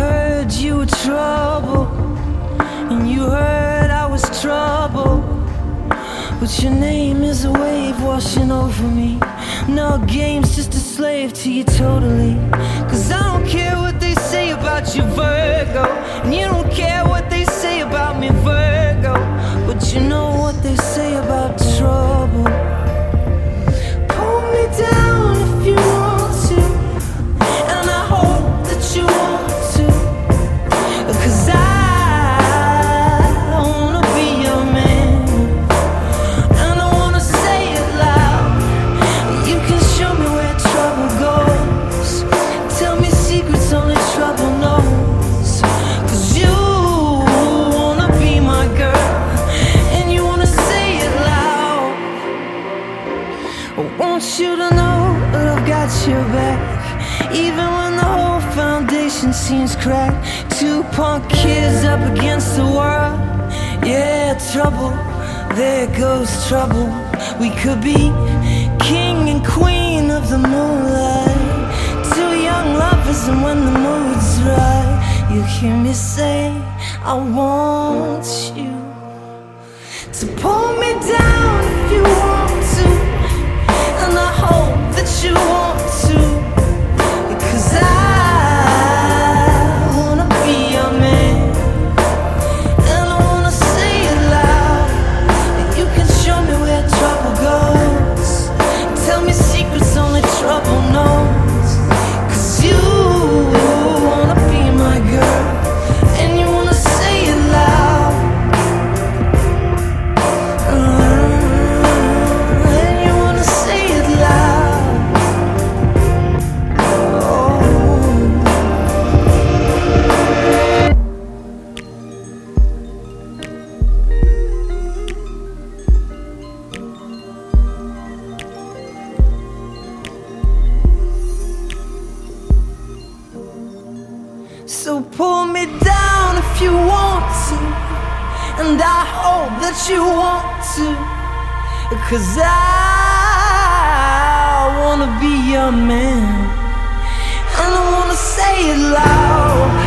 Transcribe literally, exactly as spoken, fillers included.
heard you were trouble, and you heard I was trouble, but your name is a wave washing over me. No game's just a slave to you totally. Cause I don't care what they say about you, Virgo, and you don't care what they say about me, Virgo, but you know what they say about trouble. Pull me down if you want to, and I hope that you want to, cause I you to know that I've got your back, even when the whole foundation seems cracked. Two punk kids up against the world. Yeah, trouble, there goes trouble. We could be king and queen of the moonlight, two young lovers, and when the mood's right, you hear me say, I want you to pull me down if you want to, and I hope that you want to, because I wanna be your man, and I wanna say it loud, and you can show me where trouble goes, tell me secrets only trouble knows, cause you wanna be my girl, and you wanna say it loud, and you wanna say it loud. Oh. So pull me down if you want to, and I hope that you want to, cause I wanna be your man, and I wanna say it loud.